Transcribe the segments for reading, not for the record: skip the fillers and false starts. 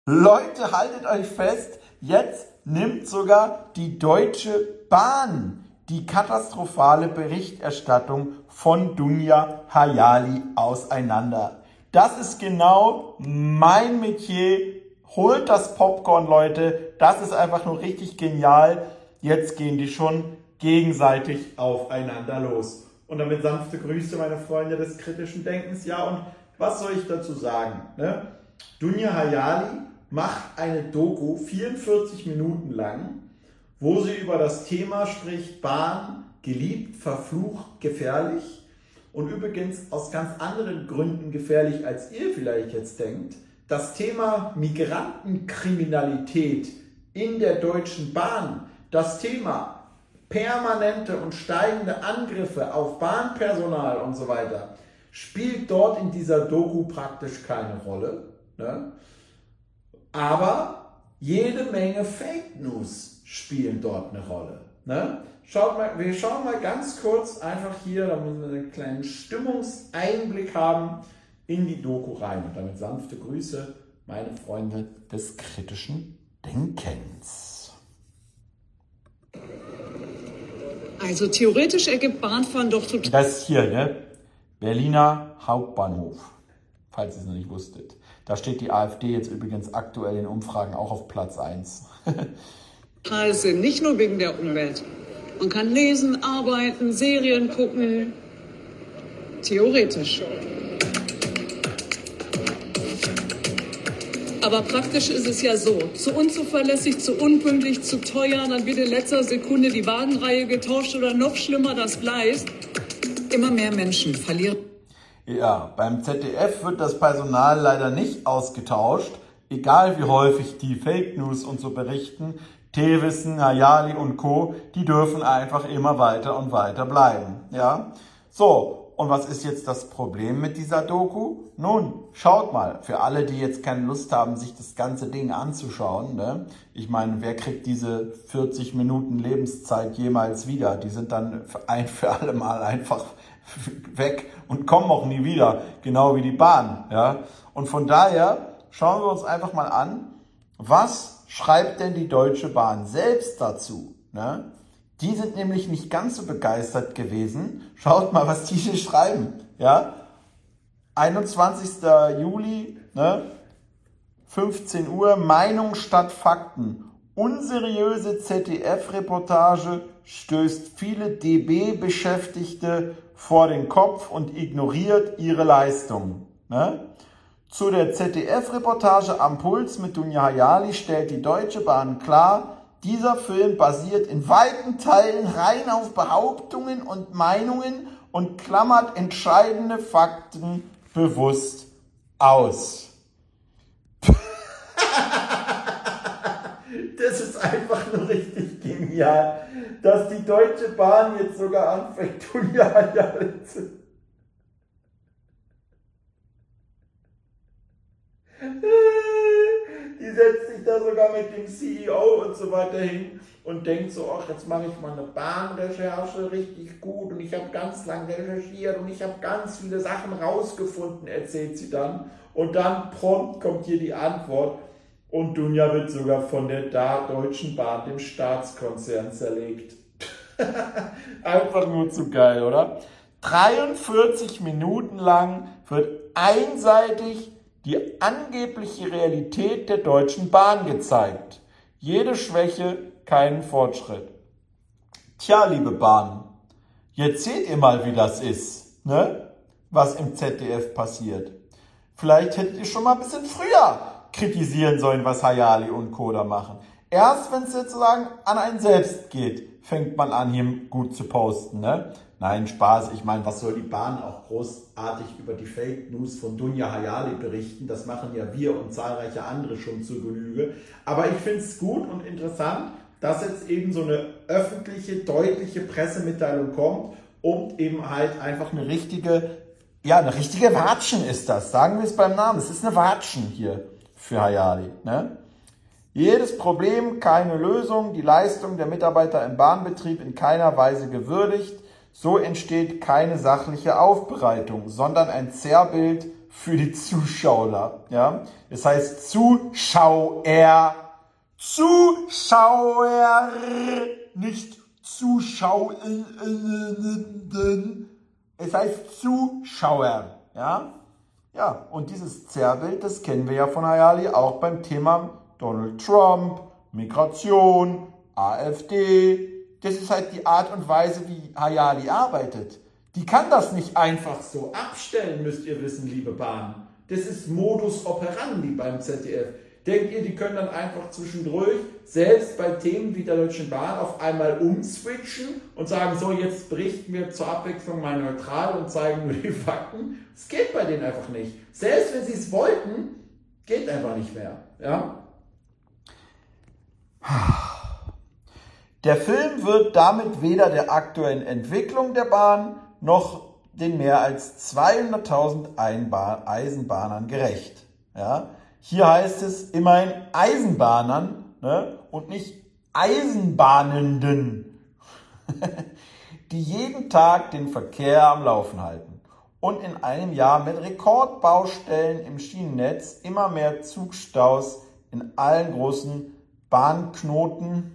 Leute, haltet euch fest, jetzt nimmt sogar die Deutsche Bahn die katastrophale Berichterstattung von Dunja Hayali auseinander. Das ist genau mein Metier. Holt das Popcorn, Leute. Das ist einfach nur richtig genial. Jetzt gehen die schon gegenseitig aufeinander los. Und damit sanfte Grüße, meine Freunde des kritischen Denkens. Ja, und was soll ich dazu sagen? Ne? Dunja Hayali macht eine Doku 44 Minuten lang, wo sie über das Thema spricht, Bahn, geliebt, verflucht, gefährlich und übrigens aus ganz anderen Gründen gefährlich, als ihr vielleicht jetzt denkt. Das Thema Migrantenkriminalität in der Deutschen Bahn, das Thema permanente und steigende Angriffe auf Bahnpersonal und so weiter, spielt dort in dieser Doku praktisch keine Rolle. Ne? Aber jede Menge Fake News spielen dort eine Rolle. Ne? Wir schauen mal ganz kurz einfach hier, damit wir einen kleinen Stimmungseinblick haben, in die Doku rein. Und damit sanfte Grüße, meine Freunde des kritischen Denkens. Also theoretisch ergibt Bahnfahren doch total... Das ist hier, ne? Berliner Hauptbahnhof, falls ihr es noch nicht wusstet. Da steht die AfD jetzt übrigens aktuell in Umfragen auch auf Platz 1. Sinn, nicht nur wegen der Umwelt. Man kann lesen, arbeiten, Serien gucken. Theoretisch. Aber praktisch ist es ja so. Zu unzuverlässig, zu unpünktlich, zu teuer. Dann wird in letzter Sekunde die Wagenreihe getauscht oder noch schlimmer das Gleis. Immer mehr Menschen verlieren. Ja, beim ZDF wird das Personal leider nicht ausgetauscht. Egal wie häufig die Fake News und so berichten. Tewissen, Hayali und Co., die dürfen einfach immer weiter und weiter bleiben. Ja? So, und was ist jetzt das Problem mit dieser Doku? Nun, schaut mal, für alle, die jetzt keine Lust haben, sich das ganze Ding anzuschauen, ne? Ich meine, wer kriegt diese 40 Minuten Lebenszeit jemals wieder? Die sind dann ein für alle Mal einfach weg und kommen auch nie wieder, genau wie die Bahn. Ja? Und von daher schauen wir uns einfach mal an, was schreibt denn die Deutsche Bahn selbst dazu? Ne? Die sind nämlich nicht ganz so begeistert gewesen. Schaut mal, was die hier schreiben. Ja? 21. Juli, ne? 15 Uhr, Meinung statt Fakten. Unseriöse ZDF-Reportage stößt viele DB-Beschäftigte vor den Kopf und ignoriert ihre Leistungen. Ne? Zu der ZDF-Reportage Am Puls mit Dunja Hayali stellt die Deutsche Bahn klar, dieser Film basiert in weiten Teilen rein auf Behauptungen und Meinungen und klammert entscheidende Fakten bewusst aus. Das ist einfach nur richtig genial, dass die Deutsche Bahn jetzt sogar anfängt, Dunja Hayali zu... Die setzt sich da sogar mit dem CEO und so weiter hin und denkt so, ach, jetzt mache ich mal eine Bahnrecherche richtig gut und ich habe ganz lang recherchiert und ich habe ganz viele Sachen rausgefunden, erzählt sie dann. Und dann prompt kommt hier die Antwort und Dunja wird sogar von der Deutschen Bahn, dem Staatskonzern, zerlegt. Einfach nur zu geil, oder? 43 Minuten lang wird einseitig die angebliche Realität der Deutschen Bahn gezeigt. Jede Schwäche, keinen Fortschritt. Tja, liebe Bahn, jetzt seht ihr mal, wie das ist, ne? Was im ZDF passiert. Vielleicht hättet ihr schon mal ein bisschen früher kritisieren sollen, was Hayali und Co. da machen. Erst wenn es sozusagen an einen selbst geht, fängt man an, hier gut zu posten, ne? Nein, Spaß. Ich meine, was soll die Bahn auch großartig über die Fake News von Dunja Hayali berichten? Das machen ja wir und zahlreiche andere schon zur Genüge. Aber ich finde es gut und interessant, dass jetzt eben so eine öffentliche, deutliche Pressemitteilung kommt und eben halt einfach eine richtige Watschen ist das. Sagen wir es beim Namen. Es ist eine Watschen hier für Hayali, ne? Jedes Problem, keine Lösung, die Leistung der Mitarbeiter im Bahnbetrieb in keiner Weise gewürdigt. So entsteht keine sachliche Aufbereitung, sondern ein Zerrbild für die Zuschauer. Ja? Das heißt Zuschauer, Zuschauer, nicht Zuschauenden. Es heißt Zuschauer. Ja? Ja, und dieses Zerrbild, das kennen wir ja von Hayali auch beim Thema Donald Trump, Migration, AfD. Das ist halt die Art und Weise, wie Hayali arbeitet. Die kann das nicht einfach so abstellen, müsst ihr wissen, liebe Bahn. Das ist Modus operandi beim ZDF. Denkt ihr, die können dann einfach zwischendurch, selbst bei Themen wie der Deutschen Bahn, auf einmal umswitchen und sagen, so, jetzt berichten wir zur Abwechslung mal neutral und zeigen nur die Fakten? Das geht bei denen einfach nicht. Selbst wenn sie es wollten, geht einfach nicht mehr. Ja? Der Film wird damit weder der aktuellen Entwicklung der Bahn noch den mehr als 200.000 Eisenbahnern gerecht. Ja? Hier heißt es immerhin Eisenbahnern, ne? Und nicht Eisenbahnenden, die jeden Tag den Verkehr am Laufen halten und in einem Jahr mit Rekordbaustellen im Schienennetz immer mehr Zugstaus in allen großen Bahnknoten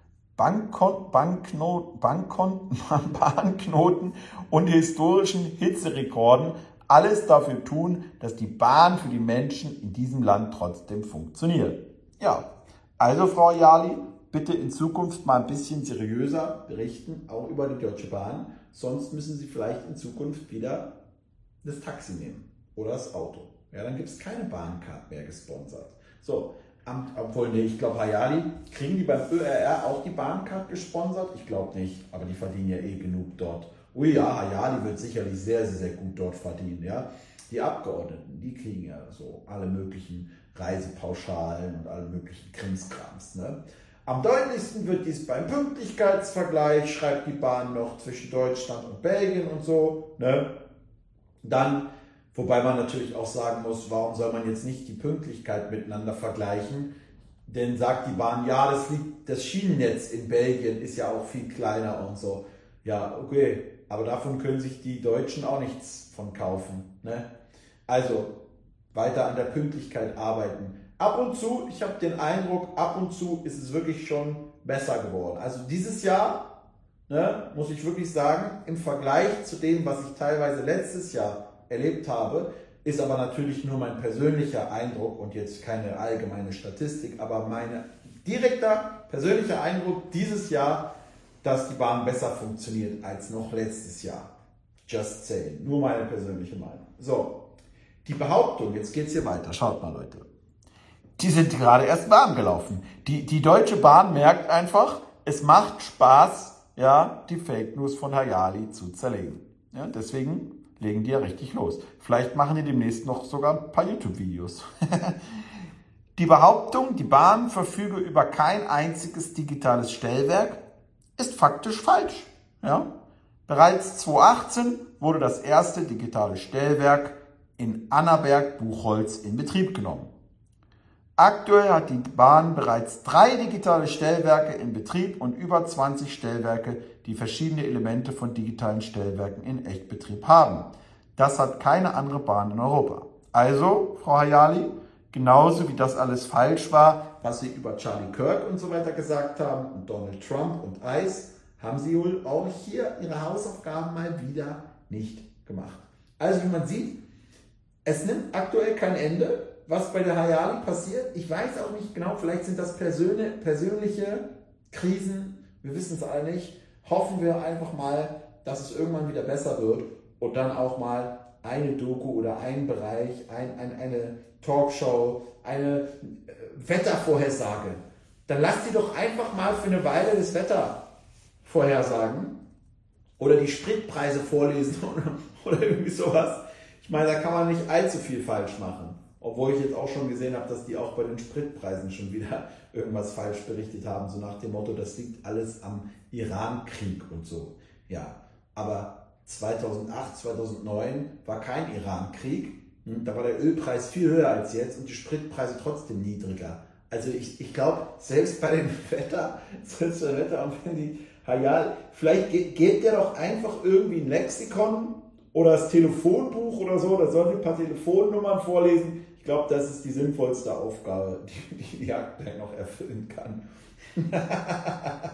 und historischen Hitzerekorden alles dafür tun, dass die Bahn für die Menschen in diesem Land trotzdem funktioniert. Ja, also Frau Hayali, bitte in Zukunft mal ein bisschen seriöser berichten, auch über die Deutsche Bahn. Sonst müssen Sie vielleicht in Zukunft wieder das Taxi nehmen oder das Auto. Ja, dann gibt es keine Bahncard mehr gesponsert. So, obwohl, nee, ich glaube, Hayali, kriegen die beim ÖRR auch die Bahncard gesponsert? Ich glaube nicht, aber die verdienen ja eh genug dort. Ui ja, Hayali wird sicherlich sehr, sehr, sehr gut dort verdienen. Ja? Die Abgeordneten, die kriegen ja so alle möglichen Reisepauschalen und alle möglichen Krimskrams. Ne? Am deutlichsten wird dies beim Pünktlichkeitsvergleich, schreibt die Bahn noch, zwischen Deutschland und Belgien und so. Ne? Dann, wobei man natürlich auch sagen muss, warum soll man jetzt nicht die Pünktlichkeit miteinander vergleichen? Denn sagt die Bahn, ja, das Schienennetz in Belgien ist ja auch viel kleiner und so. Ja, okay, aber davon können sich die Deutschen auch nichts von kaufen. Ne? Also, weiter an der Pünktlichkeit arbeiten. Ab und zu, ich habe den Eindruck, ab und zu ist es wirklich schon besser geworden. Also dieses Jahr, ne, muss ich wirklich sagen, im Vergleich zu dem, was ich teilweise letztes Jahr erlebt habe, ist aber natürlich nur mein persönlicher Eindruck und jetzt keine allgemeine Statistik, aber mein direkter persönlicher Eindruck dieses Jahr, dass die Bahn besser funktioniert als noch letztes Jahr. Just saying. Nur meine persönliche Meinung. So, die Behauptung, jetzt geht es hier weiter. Schaut mal, Leute. Die sind gerade erst warm gelaufen. Die Deutsche Bahn merkt einfach, es macht Spaß, ja, die Fake News von Hayali zu zerlegen. Ja, deswegen legen die ja richtig los. Vielleicht machen die demnächst noch sogar ein paar YouTube-Videos. Die Behauptung, die Bahn verfüge über kein einziges digitales Stellwerk, ist faktisch falsch. Ja? Bereits 2018 wurde das erste digitale Stellwerk in Annaberg-Buchholz in Betrieb genommen. Aktuell hat die Bahn bereits 3 digitale Stellwerke in Betrieb und über 20 Stellwerke, die verschiedene Elemente von digitalen Stellwerken in Echtbetrieb haben. Das hat keine andere Bahn in Europa. Also, Frau Hayali, genauso wie das alles falsch war, was Sie über Charlie Kirk und so weiter gesagt haben und Donald Trump und ICE, haben Sie wohl auch hier Ihre Hausaufgaben mal wieder nicht gemacht. Also wie man sieht, es nimmt aktuell kein Ende, was bei der Hayali passiert. Ich weiß auch nicht genau, vielleicht sind das persönliche Krisen, wir wissen es alle nicht. Hoffen wir einfach mal, dass es irgendwann wieder besser wird und dann auch mal eine Doku oder ein Bereich, eine Talkshow, eine Wettervorhersage. Dann lasst sie doch einfach mal für eine Weile das Wetter vorhersagen oder die Spritpreise vorlesen oder irgendwie sowas. Ich meine, da kann man nicht allzu viel falsch machen. Obwohl ich jetzt auch schon gesehen habe, dass die auch bei den Spritpreisen schon wieder irgendwas falsch berichtet haben. So nach dem Motto, das liegt alles am Iran-Krieg und so. Ja, aber 2008, 2009 war kein Iran-Krieg. Da war der Ölpreis viel höher als jetzt und die Spritpreise trotzdem niedriger. Also ich glaube, selbst bei dem Wetter und wenn die Hayali, vielleicht geht der doch einfach irgendwie ein Lexikon Oder das Telefonbuch oder so, da sollen die ein paar Telefonnummern vorlesen. Ich glaube, das ist die sinnvollste Aufgabe, die Aktei noch erfüllen kann.